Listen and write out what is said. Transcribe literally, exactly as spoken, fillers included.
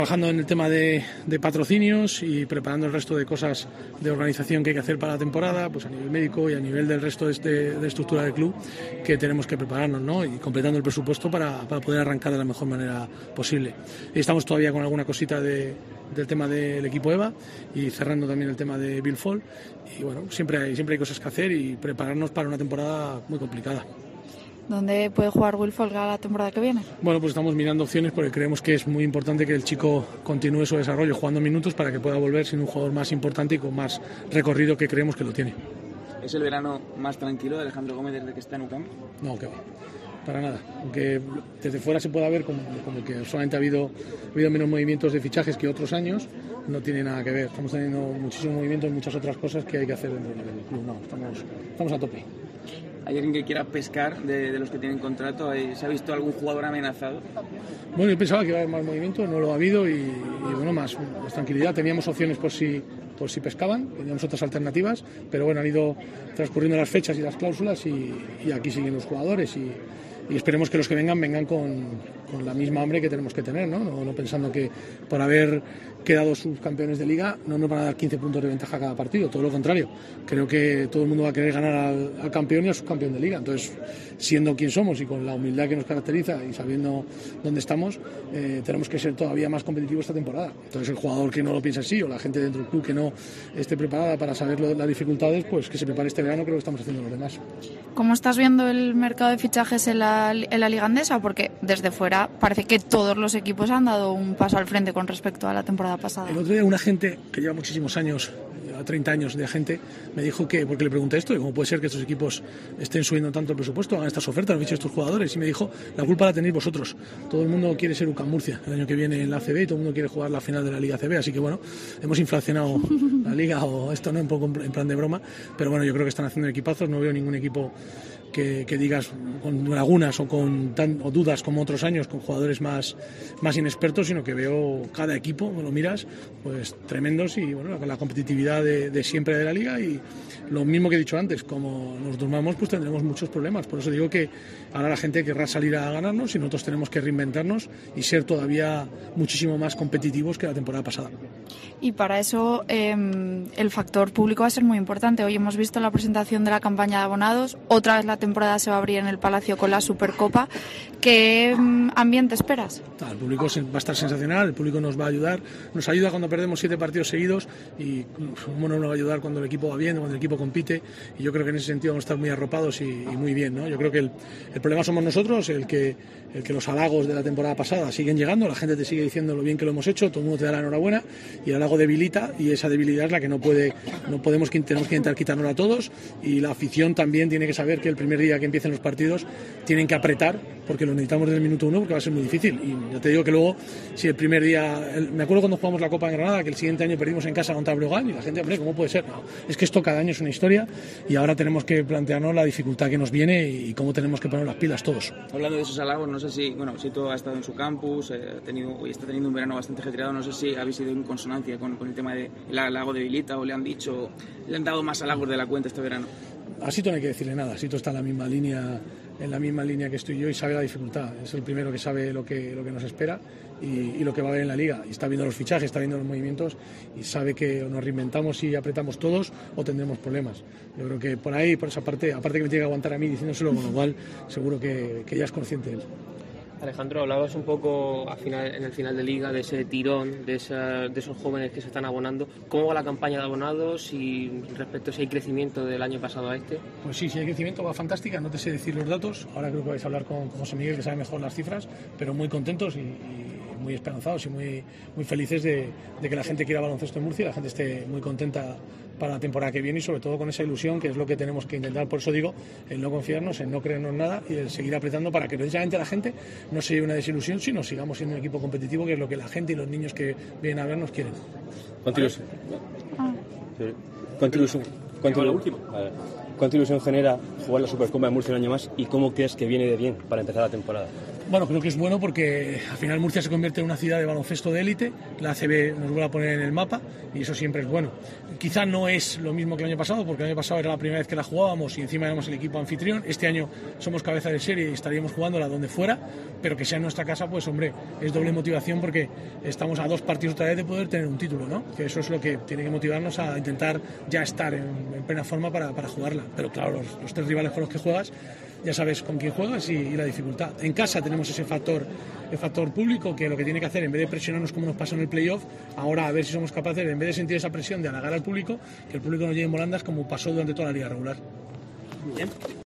Trabajando en el tema de, de patrocinios y preparando el resto de cosas de organización que hay que hacer para la temporada, pues a nivel médico y a nivel del resto de, este, de estructura del club que tenemos que prepararnos, ¿no? Y completando el presupuesto para, para poder arrancar de la mejor manera posible. Y estamos todavía con alguna cosita de, del tema del equipo EVA y cerrando también el tema de Bill Fall. Y bueno, siempre hay, siempre hay cosas que hacer y prepararnos para una temporada muy complicada. ¿Dónde puede jugar Will Folga la temporada que viene? Bueno, pues estamos mirando opciones porque creemos que es muy importante que el chico continúe su desarrollo jugando minutos para que pueda volver siendo un jugador más importante y con más recorrido que creemos que lo tiene. ¿Es el verano más tranquilo de Alejandro Gómez desde que está en U C A M? No, que va. Para nada, aunque desde fuera se pueda ver como, como que solamente ha habido, ha habido menos movimientos de fichajes que otros años, no tiene nada que ver. Estamos teniendo muchísimos movimientos y muchas otras cosas que hay que hacer dentro del club. No, estamos, estamos a tope. ¿Hay alguien que quiera pescar de, de los que tienen contrato? ¿Se ha visto algún jugador amenazado? Bueno, yo pensaba que iba a haber más movimiento, no lo ha habido y, y bueno, más, más tranquilidad. Teníamos opciones por si, por si pescaban, teníamos otras alternativas, pero bueno, han ido transcurriendo las fechas y las cláusulas y, y aquí siguen los jugadores y, y esperemos que los que vengan vengan con, con la misma hambre que tenemos que tener, ¿no? No, no pensando que por haber quedado subcampeones de liga no nos van a dar quince puntos de ventaja cada partido, todo lo contrario. Creo que todo el mundo va a querer ganar al, al campeón y al subcampeón de liga. Entonces, siendo quien somos y con la humildad que nos caracteriza y sabiendo dónde estamos, eh, tenemos que ser todavía más competitivos esta temporada. Entonces, el jugador que no lo piensa así o la gente dentro del club que no esté preparada para saber lo, las dificultades, pues que se prepare este verano, creo que estamos haciendo los demás. ¿Cómo estás viendo el mercado de fichajes en la, en la Liga Andesa? Porque desde fuera parece que todos los equipos han dado un paso al frente con respecto a la temporada pasada. El otro día un agente que lleva muchísimos años, treinta años de agente, me dijo que, porque le pregunté esto, cómo puede ser que estos equipos estén subiendo tanto el presupuesto, hagan estas ofertas, han dicho estos jugadores, y me dijo, la culpa la tenéis vosotros. Todo el mundo quiere ser U C A M Murcia el año que viene en la A C B y todo el mundo quiere jugar la final de la Liga A C B, así que bueno, hemos inflacionado la liga, o esto no, un poco en plan de broma, pero bueno, yo creo que están haciendo equipazos, no veo ningún equipo que, que digas con lagunas o con tan, o dudas como otros años, con jugadores más, más inexpertos, sino que veo cada equipo, lo miras, pues tremendos y bueno, con la competitividad de, de siempre de la liga y lo mismo que he dicho antes, como nos durmamos pues tendremos muchos problemas, por eso digo que ahora la gente querrá salir a ganarnos y nosotros tenemos que reinventarnos y ser todavía muchísimo más competitivos que la temporada pasada. Y para eso eh, el factor público va a ser muy importante. Hoy hemos visto la presentación de la campaña de abonados, otra vez la temporada se va a abrir en el Palacio con la Supercopa. ¿Qué um, ambiente esperas? El público va a estar sensacional, el público nos va a ayudar, nos ayuda cuando perdemos siete partidos seguidos y cómo no nos va a ayudar cuando el equipo va bien, cuando el equipo compite, y yo creo que en ese sentido vamos a estar muy arropados y, y muy bien, ¿no? Yo creo que el, el problema somos nosotros, el que, el que los halagos de la temporada pasada siguen llegando, la gente te sigue diciendo lo bien que lo hemos hecho, todo el mundo te da la enhorabuena y el halago debilita y esa debilidad es la que no puede, no podemos, tenemos que intentar quitarnos a todos y la afición también tiene que saber que el primer día que empiecen los partidos tienen que apretar porque lo necesitamos desde el minuto uno porque va a ser muy difícil y ya te digo que luego si el primer día, el, me acuerdo cuando jugamos la Copa en Granada que el siguiente año perdimos en casa contra Breogán y la gente, hombre, ¿cómo puede ser? No, es que esto cada año es una historia y ahora tenemos que plantearnos la dificultad que nos viene y cómo tenemos que poner las pilas todos. Hablando de esos halagos, no sé si, bueno, Sito ha estado en su campus, eh, ha tenido, y está teniendo un verano bastante ajetreado, no sé si habéis ido en consonancia con, con el tema del halago de Vilita o le han dicho, le han dado más halagos de la cuenta este verano. A Sito no hay que decirle nada, Sito está en la misma línea, en la misma línea que estoy yo y sabe la dificultad, es el primero que sabe lo que, lo que nos espera y, y lo que va a haber en la liga, y está viendo los fichajes, está viendo los movimientos y sabe que o nos reinventamos y apretamos todos o tendremos problemas. Yo creo que por ahí, por esa parte, aparte que me tiene que aguantar a mí diciéndoselo, con lo cual seguro que, que ya es consciente de él. Alejandro, hablabas un poco a final, en el final de liga de ese tirón, de, esa, de esos jóvenes que se están abonando. ¿Cómo va la campaña de abonados y respecto a si hay crecimiento del año pasado a este? Pues sí, si hay crecimiento va fantástica, no te sé decir los datos. Ahora creo que vais a hablar con, con José Miguel que sabe mejor las cifras, pero muy contentos y, y muy esperanzados y muy, muy felices de, de que la gente quiera baloncesto en Murcia y la gente esté muy contenta para la temporada que viene y sobre todo con esa ilusión que es lo que tenemos que intentar. Por eso digo, el no confiarnos, el no creernos nada y el seguir apretando para que precisamente la gente no se lleve una desilusión, sino sigamos siendo un equipo competitivo, que es lo que la gente y los niños que vienen a vernos quieren. Continuación. Continuación. Continuación. ¿Cuánta ilusión genera jugar la Supercopa de Murcia un año más y cómo crees que viene de bien para empezar la temporada? Bueno, creo que es bueno porque al final Murcia se convierte en una ciudad de baloncesto de élite, la A C B nos vuelve a poner en el mapa y eso siempre es bueno. Quizá no es lo mismo que el año pasado, porque el año pasado era la primera vez que la jugábamos y encima éramos el equipo anfitrión. Este año somos cabeza de serie y estaríamos jugándola donde fuera, pero que sea en nuestra casa, pues hombre, es doble motivación porque estamos a dos partidos otra vez de poder tener un título, ¿no? Que eso es lo que tiene que motivarnos a intentar ya estar en, en plena forma para, para jugarla. Pero claro, los, los tres rivales con los que juegas, ya sabes con quién juegas y, y la dificultad. En casa tenemos ese factor, el factor público, que lo que tiene que hacer, en vez de presionarnos como nos pasó en el playoff, ahora a ver si somos capaces, en vez de sentir esa presión de halagar al público, que el público nos lleve en volandas como pasó durante toda la liga regular. Bien.